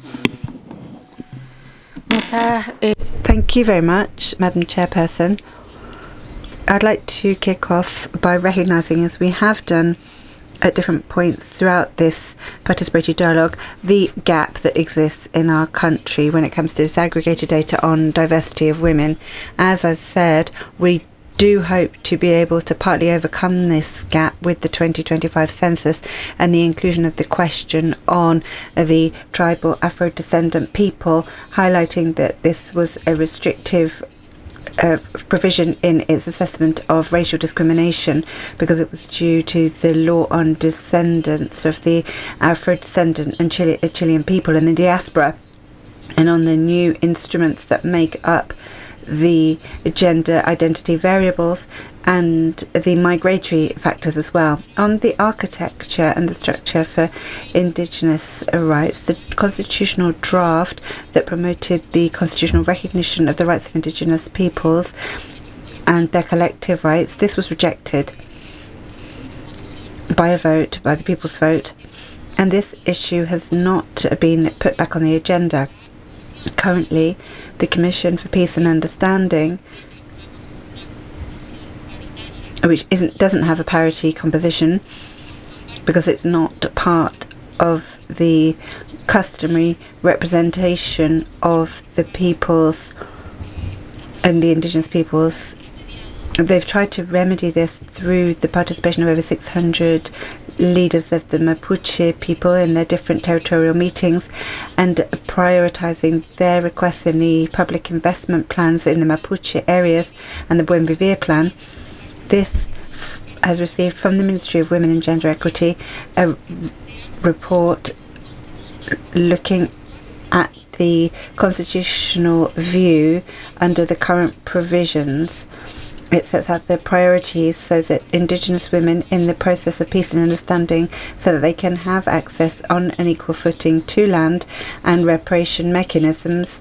Thank you very much, Madam Chairperson. I'd like to kick off by recognising, as we have done at different points throughout this participatory dialogue, the gap that exists in our country when it comes to disaggregated data on diversity of women. As I said, we do hope to be able to partly overcome this gap with the 2025 census and the inclusion of the question on the tribal Afro-descendant people, highlighting that this was a restrictive provision in its assessment of racial discrimination because it was due to the law on descendants of the Afro-descendant and Chilean people in the diaspora, and on the new instruments that make up the gender identity variables and the migratory factors as well. On the architecture and the structure for indigenous rights, the constitutional draft that promoted the constitutional recognition of the rights of indigenous peoples and their collective rights, this was rejected by a vote, by the people's vote, and this issue has not been put back on the agenda. Currently, the Commission for Peace and Understanding, which doesn't have a parity composition because it's not part of the customary representation of the peoples and the indigenous peoples. They've tried to remedy this through the participation of over 600 leaders of the Mapuche people in their different territorial meetings and prioritising their requests in the public investment plans in the Mapuche areas and the Buen Vivir plan. This has received from the Ministry of Women and Gender Equity a report looking at the constitutional view under the current provisions. It sets out the priorities so that indigenous women in the process of peace and understanding so that they can have access on an equal footing to land and reparation mechanisms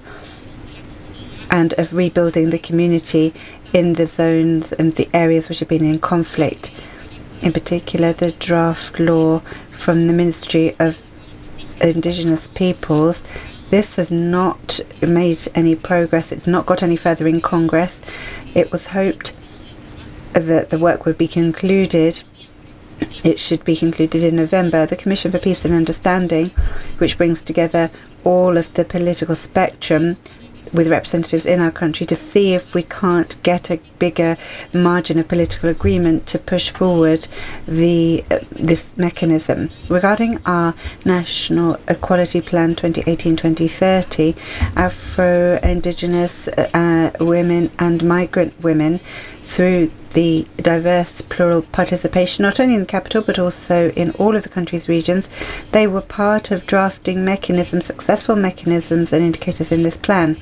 and of rebuilding the community in the zones and the areas which have been in conflict. In particular, the draft law from the Ministry of Indigenous Peoples, this has not made any progress. It's not got any further in Congress. It was hoped that the work would be concluded. It should be concluded in November. The Commission for Peace and Understanding, which brings together all of the political spectrum with representatives in our country to see if we can't get a bigger margin of political agreement to push forward this mechanism. Regarding our National Equality Plan 2018-2030, Afro-Indigenous women and migrant women, through the diverse plural participation, not only in the capital but also in all of the country's regions, they were part of drafting mechanisms, successful mechanisms and indicators in this plan.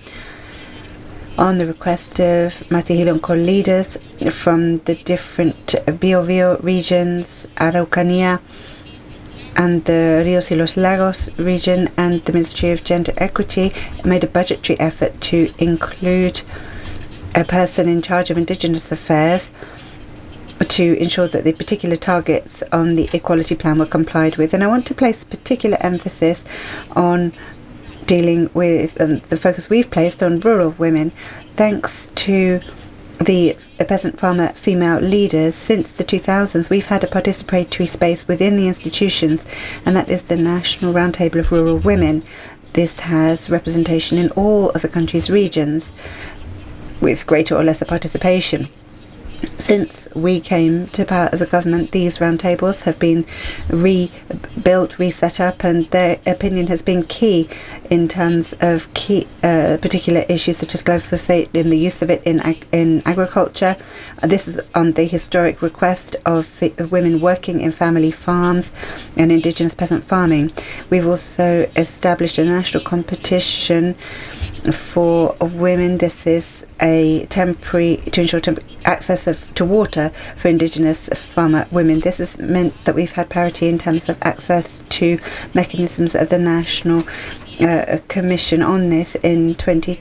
On the request of Matihilonco leaders from the different Biobío regions, Araucanía, and the Ríos y los Lagos region, and the Ministry of Gender Equity made a budgetary effort to include a person in charge of indigenous affairs to ensure that the particular targets on the equality plan were complied with. And I want to place particular emphasis on dealing with the focus we've placed on rural women. Thanks to the peasant farmer female leaders, since the 2000s we've had a participatory space within the institutions, and that is the National Roundtable of Rural Women. This has representation in all of the country's regions with greater or lesser participation. Since we came to power as a government, these roundtables have been rebuilt, reset up, and their opinion has been key in terms of particular issues such as glyphosate and the use of it in agriculture. This is on the historic request of women working in family farms and indigenous peasant farming. We've also established a national competition for women. This is a temporary to ensure access to water for indigenous farmer women. This has meant that we've had parity in terms of access to mechanisms of the National Commission on this in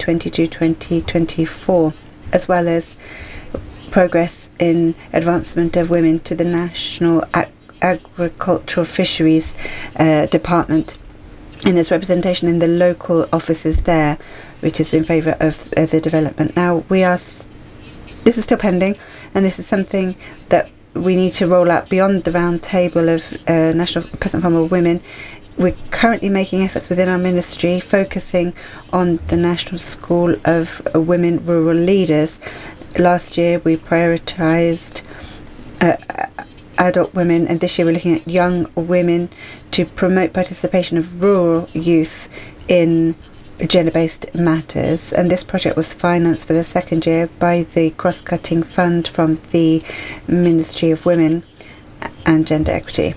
2022-2024, as well as progress in advancement of women to the National Agricultural Fisheries Department. and there's representation in the local offices there, which is in favour of the development. Now, this is still pending, and this is something that we need to roll out beyond the round table of national peasant farmer women. We're currently making efforts within our ministry focusing on the National School of Women Rural Leaders. Last year we prioritised adult women, and this year we're looking at young women to promote participation of rural youth in gender-based matters. And this project was financed for the second year by the cross-cutting fund from the Ministry of Women and Gender Equity.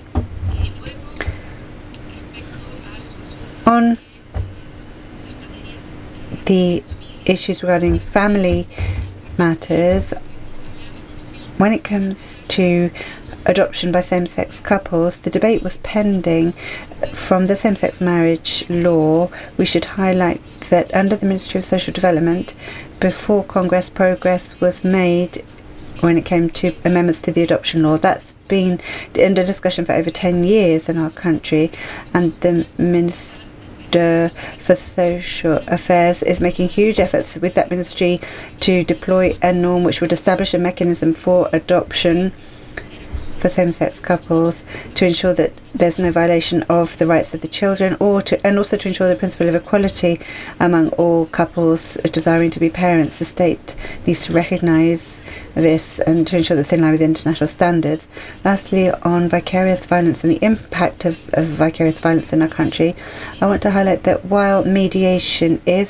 On the issues regarding family matters, when it comes to adoption by same-sex couples, the debate was pending from the same-sex marriage law. We should highlight that under the Ministry of Social Development, before Congress, progress was made when it came to amendments to the adoption law. That's been under discussion for over 10 years in our country, and the Minister for Social Affairs is making huge efforts with that ministry to deploy a norm which would establish a mechanism for adoption for same-sex couples to ensure that there's no violation of the rights of the children, and also to ensure the principle of equality among all couples desiring to be parents. The state needs to recognise this and to ensure that it's in line with international standards. Lastly, on vicarious violence and the impact of vicarious violence in our country, I want to highlight that while mediation is